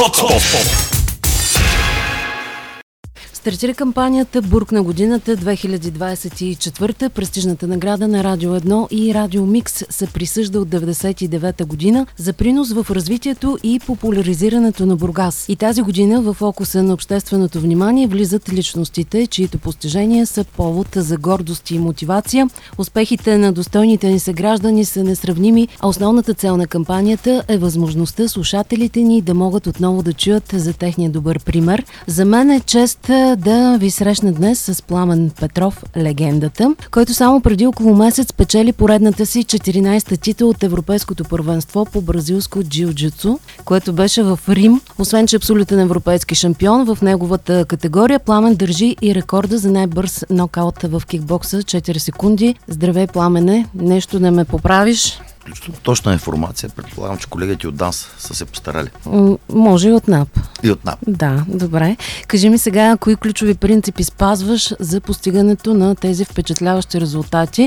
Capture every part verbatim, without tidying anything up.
Хотспот! Стартира кампанията Бург на годината две хиляди двадесет и четвърта. Престижната награда на Радио едно и Радио Микс се присъжда от деветдесет и девета година за принос в развитието и популяризирането на Бургас. И тази година в фокуса на общественото внимание влизат личностите, чието постижения са повод за гордост и мотивация. Успехите на достойните ни съграждани са несравними, а основната цел на кампанията е възможността слушателите ни да могат отново да чуят за техния добър пример. За мен е чест да ви срещна днес с Пламен Петров, легендата, който само преди около месец печели поредната си четиринадесета титул от Европейското първенство по бразилско джиу-джитсу, което беше в Рим. Освен че абсолютен европейски шампион в неговата категория, Пламен държи и рекорда за най-бърз нокаут в кикбокса, четири секунди. Здравей, Пламене, нещо да ме поправиш? Точна информация. Предполагам, че колегите от ДАНС са се постарали. М- може и от НАП. И от НАП. Да, добре. Кажи ми сега, кои ключови принципи спазваш за постигането на тези впечатляващи резултати,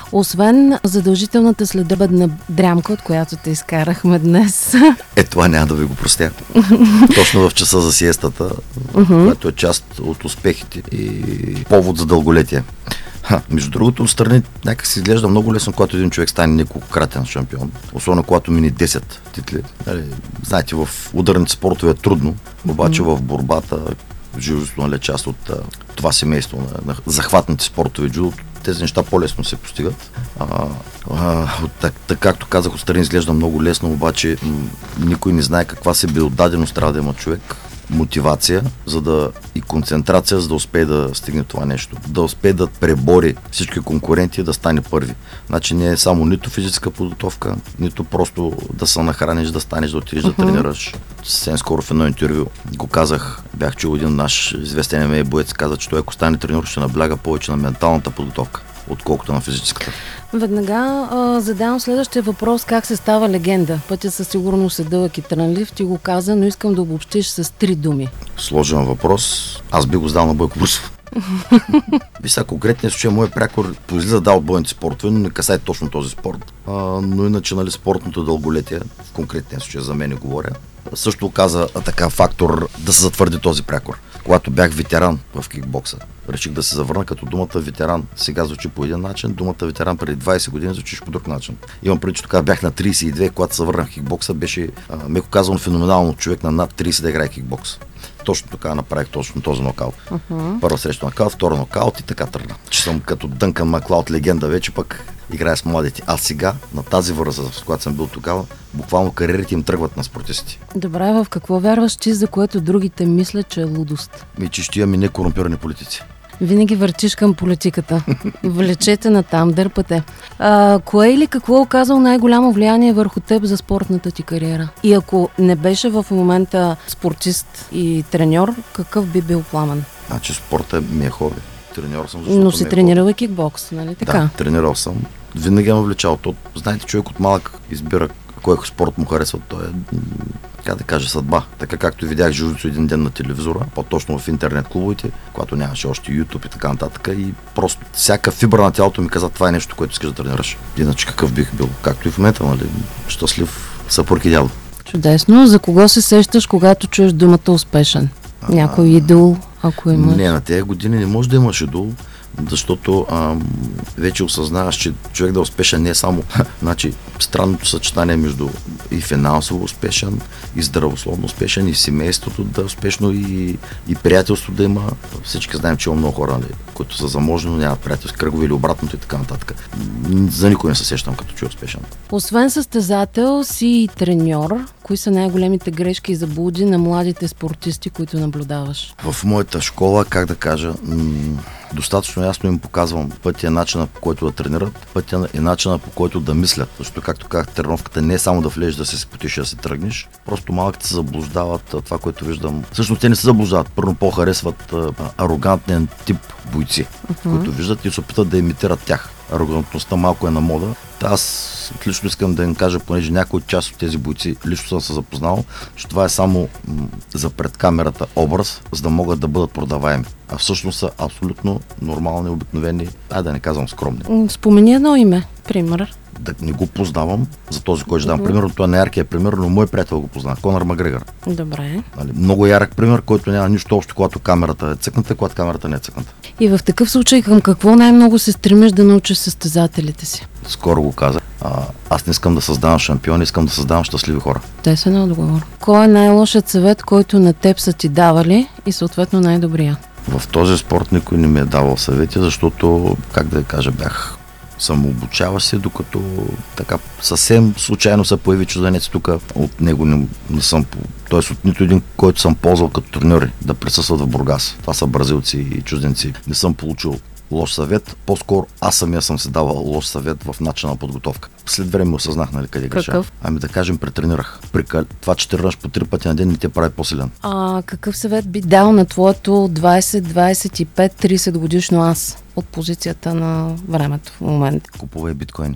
освен задължителната следобедна дрямка, от която те изкарахме днес. Е, това няма да ви го простя. Точно в часа за сиестата, uh-huh. което е част от успехите и повод за дълголетие. Ха, между другото, отстрани някак си изглежда много лесно, когато един човек стане неколкократен шампион. Особено когато мини десет титли. Нали, знаете, в ударните спортове е трудно, обаче mm. в борбата, живото, нали, част от а, това семейство на, на захватните спортове, джудото, тези неща по-лесно се постигат. А, а, так, так, както казах, отстрани изглежда много лесно, обаче м- никой не знае каква себеотдаденост трябва да има човек. Мотивация, за да и концентрация, за да успее да стигне това нещо. Да успее да пребори всички конкуренти и да стане първи. Значи не е само нито физическа подготовка, нито просто да се нахраниш, да станеш, да отидеш uh-huh. да тренираш. Съвсем скоро в едно интервю го казах, бях чул един наш известен ем ем а боец, каза, че той ако стане тренер, ще набляга повече на менталната подготовка, отколкото на физическата. Веднага а, задавам следващия въпрос: как се става легенда? Пътят със сигурност е дълъг и трънлив, ти го каза, но искам да обобщиш с три думи. Сложен въпрос. Аз би го задал на Бойко Борисов. Виж, конкретният случай, моят прякор произлиза да от бойните спортове, но не касае точно този спорт. А, но иначе, нали, спортното дълголетие, в конкретния случай за мен говоря, също каза така фактор да се затвърди този прякор. Когато бях ветеран в кикбокса, реших да се завърна, като думата ветеран сега звучи по един начин, думата ветеран преди двадесет години звучиш по друг начин. Имам преди, че тогава бях на тридесет и две, когато се върнах в кикбокса, беше, а, меко казвам, феноменално човек на над тридесет да играе кикбокс. Точно така направих точно този нокаут. Uh-huh. Първа среща нокаут, втора нокаут и така тръгна. Че съм като Дънкан Маклауд легенда вече, пък играя с младите. А сега, на тази възраст, с която съм бил тогава, буквално кариерите им тръгват на спортистите. Добре, в какво вярваш ти, за което другите мислят, че е лудост? Ми, че ще имаме некорумпирани политици. Винаги въртиш към политиката. Влечете натам, дърпате. А, кое или какво е оказал най-голямо влияние върху теб за спортната ти кариера? И ако не беше в момента спортист и треньор, какъв би бил Пламен? Значи спорта ми е хоби. Треньор съм, но си е тренирал и кикбокс, нали така? Да, тренирал съм. Винаги ме влечал. То, знаете, човек от малък избира кой спорт му харесва. Той е, как да кажа, съдба. Така както видях джиу-джитсу един ден на телевизора, по-точно в интернет клубовете, когато нямаше още YouTube и така нататък. И просто всяка фибра на тялото ми каза, това е нещо, което искаш да тренираш. Иначе какъв бих бил? Както и в момента, нали? Щастлив съпруг и дядо. Чудесно. За кого се сещаш, когато чуеш думата успешен? А, някой идол, ако имаш? Не, на тези години не може да имаш идол, защото ам, вече осъзнаваш, че човек да е успешен не е само значи, странното съчетание между и финансово успешен, и здравословно успешен, и семейството да е успешно, и, и приятелство да има. Всички знаем, че има много хора, нали, които са заможни, но нямат приятелски кръгове или обратното и така нататък. За никой не се сещам като че е успешен. Освен състезател си и треньор, кои са най-големите грешки и заблуди на младите спортисти, които наблюдаваш? В моята школа, как да кажа, м- достатъчно ясно им показвам пътя и начина, по който да тренират, пътя и начина, по който да мислят. Защото, както казах, тренировката не е само да влезеш, да се спотиш, да се тръгнеш. Просто малките се заблуждават, това, което виждам. Всъщност те не се заблуждават, първо по-харесват а, арогантен тип бойци, uh-huh. които виждат и се опитат да имитират тях. Арогантността малко е на мода. Аз лично искам да им кажа, понеже някой част от тези бойци лично съм се запознал, че това е само м- за пред камерата образ, за да могат да бъдат продаваеми. А всъщност са абсолютно нормални, обикновени, ай да не казвам скромни. Спомени едно име, пример. да не го познавам за този, който ще дам. Mm-hmm. Примерно, това не е яркият пример, но мой приятел го познава. Конър Макгрегор. Добре. Нали, много ярък пример, който няма нищо общо, когато камерата е цъкната, когато камерата не е цъкната. И в такъв случай към какво най-много се стремиш да научиш състезателите си? Скоро го казах. А, аз не искам да създавам шампиони, искам да създавам щастливи хора. Те са на отговор. Кой е най-лошият съвет, който на теб са ти давали и съответно най-добрия? В този спорт никой не ми е давал съвети, защото, как да кажа, бях самообучава се, докато така съвсем случайно се появи чужденец тук. От него не, не съм, т.е. от нито един, който съм ползвал като треньори да присъстват в Бургас. Това са бразилци и чужденци. Не съм получил лош съвет, по-скоро аз самия съм се давал лош съвет в начина на подготовка. След време осъзнах, нали, къде греша. Ами да кажем, претренирах. При това, че тренираш по три пъти на ден, не те прави по-силен. А какъв съвет би дал на твоето двайсет, двайсет и пет, трийсет годишно аз от позицията на времето в момента? Купувай биткоини.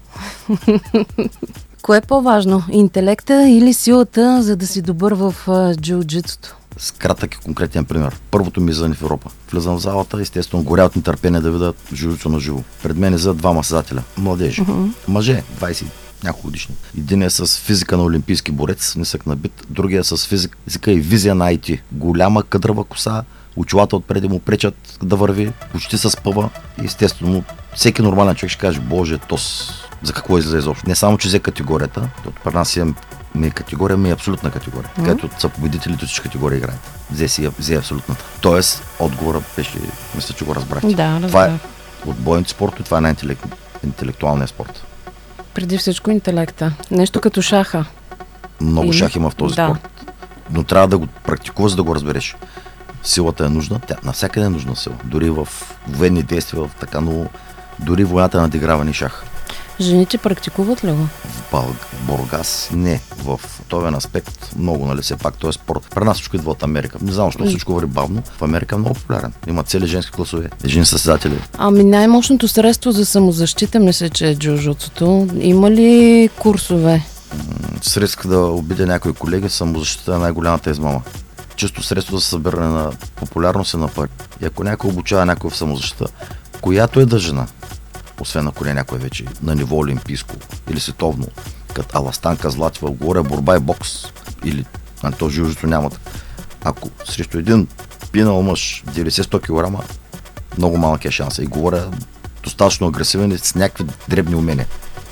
Кое е по-важно? Интелекта или силата, за да си добър в джиу-джитсуто? С кратък и конкретен пример. Първото ми излизане в Европа. Влизам в залата, естествено горя от нетърпение да видя джиу-джитсу на живо. Пред мен е за двама състезателя. Младежи. Uh-huh. Мъже, двайсет няколко годишни. Един е с физика на олимпийски борец, нисък набит. Другия е с физика и визия на ай ти. Голяма къдрава коса, очилата отпреди му пречат да върви, почти с пъва. Естествено, всеки нормален човек ще каже: Боже, тос, за какво излезе изобщо? Не само, че взе категорията, защото при нас имам ми е категория, ми е абсолютна категория. Mm-hmm. Където са победителите от всички категории играят. Взе си взе абсолютната. Тоест, отговорът беше, мисля, че го разбрахте. Да, това е от бойните спорт и това е най-интелектуалния спорт. Преди всичко интелекта. Нещо като шаха. Много Или? шах има в този да. спорт. Но трябва да го практикуваш, за да го разбереш. Силата е нужна, тя навсякъде е нужна сила. Дори в военни действия, в така, но дори войната е надиграване шах. Жените практикуват ли го? В Бал... Бургас не. В този аспект много, нали, все пак този спорт. При нас всичко идва от Америка. Не знам, защото всичко върви бавно. В Америка е много популярен. Има цели женски класове, жени състезатели. Ами най-мощното средство за самозащита, мисля, че е джиу-джитсуто. Има ли курсове? С риск да обидя някои колеги, самозащита е най-голямата измама. Чисто средство за събиране на популярност и на пари. И ако някой обучава някой в самозащита, която е да жена, освен ако не някой вече на ниво олимпийско или световно, като Аластанка Златева, говоря борба и бокс, или на то джиу-джитсу нямат. Ако срещу един пинал мъж деветдесет-сто килограма, много малък е шанса. И говоря достатъчно агресивен и с някакви дребни умения.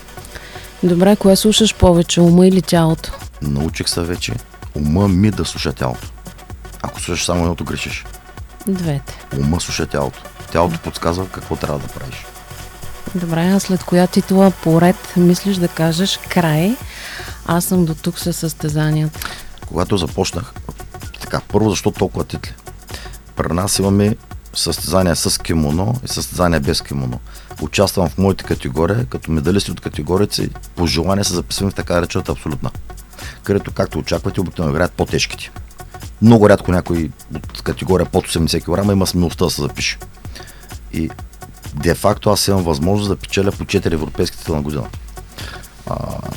Добре, кое слушаш повече, ума или тялото? Научих се вече ума ми да слуша тялото. Ако слушаш само едното, грешиш. Двете. Ума слуша тялото. Тялото подсказва какво трябва да правиш. Добре, а след коя титла поред мислиш да кажеш край? Аз съм до тук със състезанията. Когато започнах, така, първо, защо толкова титли? При нас имаме състезания с кимоно и състезания без кимоно. Участвам в моите категории, като медалисти от категориите и по желание се записвам в така наречената абсолютна, където, както очаквате, обикновено играят по-тежките. Много рядко някой от категория под осемдесет килограма има смелостта да се запише. И де-факто аз имам възможност да печеля по четири европейски титла на година. А,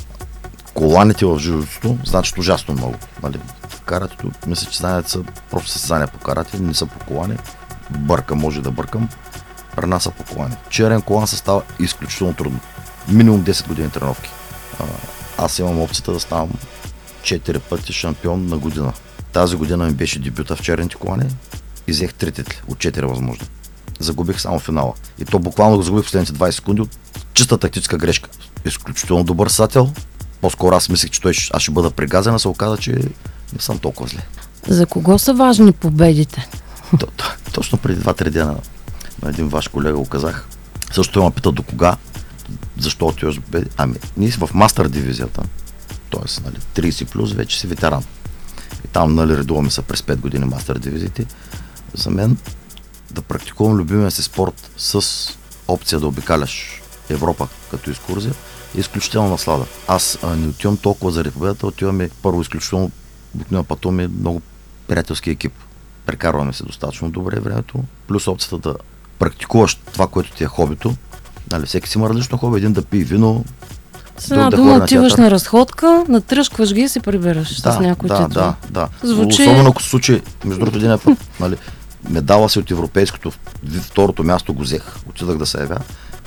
коланите в джиу-джитсуто значат ужасно много. Нали? В каратето, мисля, че знаете, са просто състезания по карате, не са по колани. Бърка, може да бъркам. При нас са по колани. Черен колан се става изключително трудно. Минимум десет години тренировки. А, аз имам опцията да ставам четири пъти шампион на година. Тази година ми беше дебюта в черните колани и взех три титли от четири възможни. Загубих само финала. И то буквално го загубих в последните двайсет секунди от чиста тактическа грешка. Изключително добър състезател. По-скоро аз мислех, че той аз ще бъда пригазен, а се оказа, че не съм толкова зле. За кого са важни победите? То, то, точно преди два-три дена на един ваш колега го казах. Също той ме пита до кога, защо отиваш в победи. Ами, ние в мастер дивизията, т.е. нали, трийсет плюс, вече си ветеран. И там, нали, редуваме се през пет години мастер дивизиите. За мен да практикувам любимия си спорт с опция да обикаляш Европа като екскурзия е изключително наслада. Аз а, не отивам толкова заради победата, отиваме първо изключително, обикновено пътуваме много приятелски екип. Прекарваме се достатъчно добре времето, плюс опцията да практикуваш това, което ти е хобито. Нали, всеки си има различно хоби, един да пие вино, с една да дума на отиваш театър. На разходка, натръшкваш ги и се прибираш да, с някой да, титла. да, да. Звучи... Особено ако се случи, между другото, един път, нали, медала си от европейското, второто място го взех, отидах да се явя.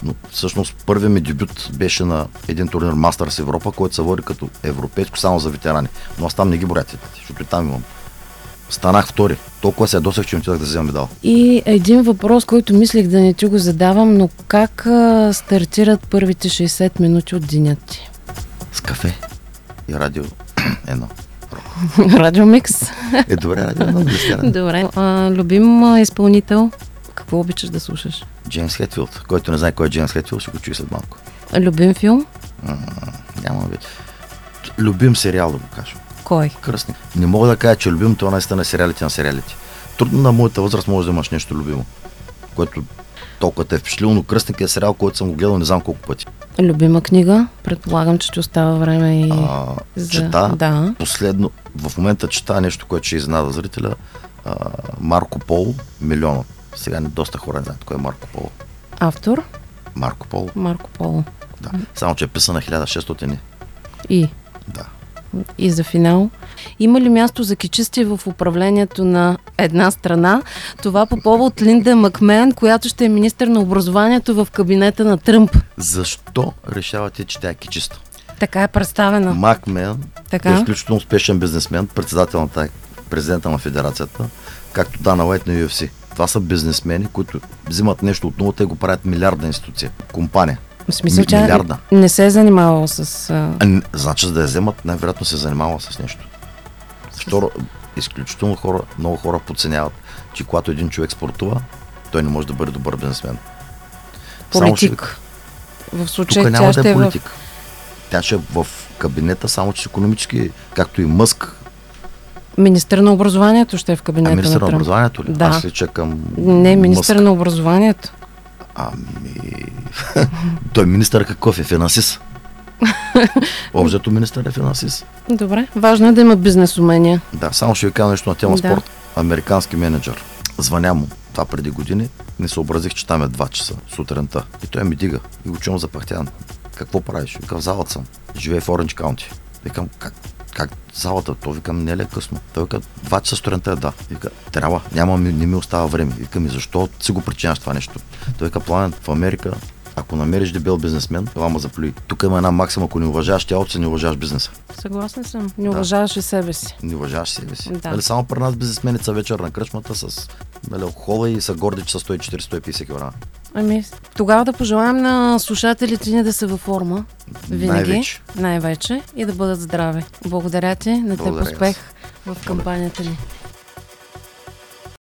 Но всъщност първият ми дебют беше на един турнир Masters Европа, който се води като европейско само за ветерани. Но аз там не ги боря титлите, защото и там имам. Станах втори. Толкова се ядосах, че не отидах да взема медал. И един въпрос, който мислих да не ти го задавам, но как а, стартират първите шейсет минути от денят ти? С кафе и радио едно. Радио Микс. Е, добре, радио едно. Добре. А, любим а, изпълнител? Какво обичаш да слушаш? Джеймс Хетфилд. Който не знае кой е Джеймс Хетфилд, ще го чуи след малко. Любим филм? М- няма да. Любим сериал, да го кажа. Кой? Кръстник. Не мога да кажа, че любим това наистина на сериалите на сериалите. Трудно на моята възраст може да имаш нещо любимо, което толкова те е впечатлило, но Кръстник е сериал, който съм го гледал не знам колко пъти. Любима книга? Предполагам, че ти остава време и А, за... чета, Да. последно, в момента чета нещо, което ще изненада зрителя. А, Марко Поло, Милионът. Сега не доста хора не знаят кой е Марко Поло. Автор? Марко Поло, Марко Поло. да. Само, че е писана хиляда и шестстотин. И? Да. И за финал. Има ли място за кичисти в управлението на една страна? Това по повод Линда Макмен, която ще е министър на образованието в кабинета на Тръмп. Защо решавате, че тя е кичиста? Така е представена. Макмен Така? е изключително успешен бизнесмен, председател на тая, президента на федерацията, както Дана Уайт на Ю Еф Си. Това са бизнесмени, които взимат нещо от нулата и го правят милиардна институция, компания. В смисъл, че Милиарда. не се е занимавала с... А... А, не- значи, за да я вземат, най-вероятно се занимава с нещо. Второ, изключително хора, много хора подценяват, че когато един човек спортува, той не може да бъде добър бизнесмен. Само ще- Политик. В случая Тук тя няма ще да е е в... политик. Тя ще е в кабинета, само че икономически, както и Мъск, Министър на образованието ще е в а кабинета министър на на Тръмп. образованието ли? Да. Аз ли чекам Не, министър Мъск? на образованието. Ами... той министър какъв е? Финансист. Обзето министър е финансист. Добре. Важно е да има бизнес умения. Да, само ще ви кажа нещо на тема Да. спорт. Американски менеджер. Звъня му. Това преди години. Не съобразих, че там е два часа сутринта. И той ми дига. И го чувам запахтян. Какво правиш? Вика, в залата съм. Живее в Оранж Каунти. Викам, как, как залата? То викам, не ли е късно? Той вика, два часа сутринта е да. Вика, трябва, няма, ми- не ми остава време. Вика ми, защо си го причиняваш това нещо? Той вика, Пламен, в Америка, ако намериш дебел бизнесмен, това ма заплюй. Тук има една максима, ако не уважаваш тялото си, не уважаваш бизнеса. Съгласна съм. Не уважаваш и себе си. Не уважаваш себе си. Да. Нали, само при нас бизнесменица вечер на кръчмата с нали, алкохола и са горди, че са сто и четири до сто и петдесет кг. Ами, тогава да пожелаем на слушателите ни да са във форма. Винаги. Най-вече. Най-вече. И да бъдат здрави. Благодаря ти. На теб Благодаря и аз. успех в кампанията ни.